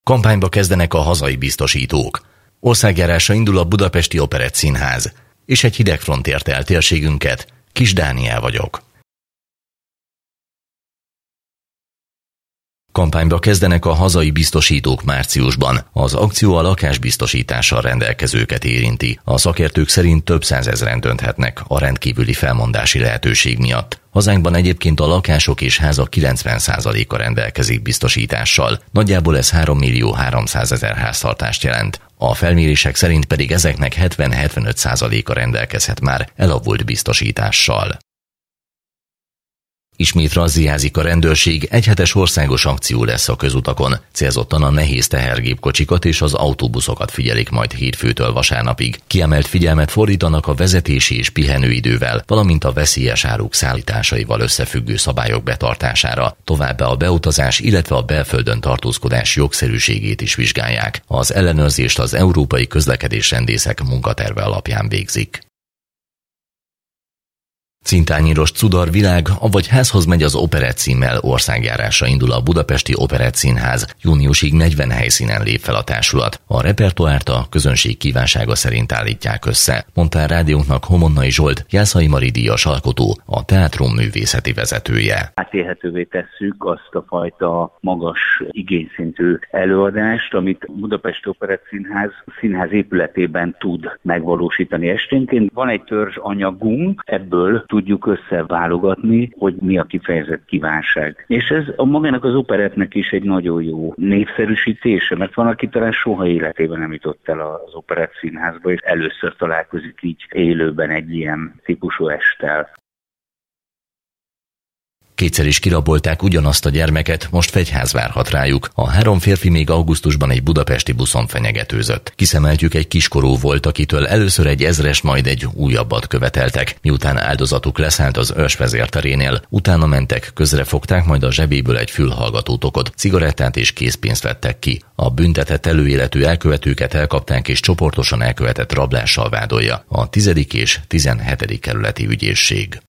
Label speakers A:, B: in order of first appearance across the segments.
A: Kampányba kezdenek a hazai biztosítók. Országjárásra indul a Budapesti Operettszínház. És egy hidegfront érte el térségünket. Kis Dániel vagyok. Kampányba kezdenek a hazai biztosítók márciusban. Az akció a lakásbiztosítással rendelkezőket érinti. A szakértők szerint több százezren dönthetnek a rendkívüli felmondási lehetőség miatt. Hazánkban egyébként a lakások és házak 90%-a rendelkezik biztosítással. Nagyjából ez 3.300.000 háztartást jelent. A felmérések szerint pedig ezeknek 70-75%-a rendelkezhet már elavult biztosítással. Ismét razziázik a rendőrség, egyhetes országos akció lesz a közutakon. Célzottan a nehéz tehergépkocsikat és az autóbuszokat figyelik majd hétfőtől vasárnapig. Kiemelt figyelmet fordítanak a vezetési és pihenőidővel, valamint a veszélyes áruk szállításaival összefüggő szabályok betartására. Továbbá a beutazás, illetve a belföldön tartózkodás jogszerűségét is vizsgálják. Az ellenőrzést az Európai Közlekedésrendészek munkaterve alapján végzik. Cintányíros Cudar világ, avagy házhoz megy az Operett címmel országjárásra indul a Budapesti Operettszínház. Júniusig 40 helyszínen lép fel a társulat. A repertoárt a közönség kívánsága szerint állítják össze, mondta a rádiónknak Homonnai Zsolt, Jászai Mari díjas alkotó, a teátrum művészeti vezetője.
B: Átélhetővé tesszük azt a fajta magas igényszintű előadást, amit Budapesti Operettszínház színház épületében tud megvalósítani esténként. Van egy törzs anyagunk, ebből tudjuk összeválogatni, hogy mi a kifejezett kívánság. És ez a magának az operettnek is egy nagyon jó népszerűsítése, mert van, aki talán soha életében nem jutott el az Operettszínházba, és először találkozik így élőben egy ilyen típusú esttel.
A: Kétszer is kirabolták ugyanazt a gyermeket, most fegyház várhat rájuk. A 3 férfi még augusztusban egy budapesti buszon fenyegetőzött. Kiszemeltjük egy kiskorú volt, akitől először egy ezrest, majd egy újabbat követeltek. Miután áldozatuk leszállt az őrsvezérterénél, utána mentek, közrefogták, majd a zsebéből egy fülhallgatótokot, cigarettát és készpénzt vettek ki. A büntetett előéletű elkövetőket elkapták és csoportosan elkövetett rablással vádolja a 10. és 17. kerületi ügyészség.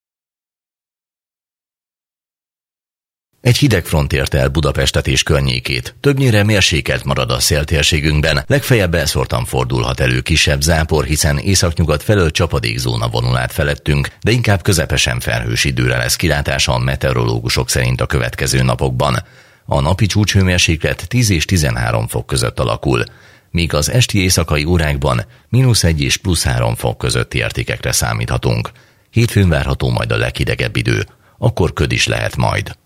A: Egy hidegfront érte el Budapestet és környékét. Többnyire mérsékelt marad a széltérségünkben, legfeljebb elszórtan fordulhat elő kisebb zápor, hiszen északnyugat felől csapadékzóna vonul át felettünk, de inkább közepesen felhős időre lesz kilátása a meteorológusok szerint a következő napokban. A napi csúcshőmérséklet 10 és 13 fok között alakul, míg az esti éjszakai órákban -1 és +3 fok közötti értékekre számíthatunk. Hétfőn várható majd a leghidegebb idő, akkor köd is lehet majd.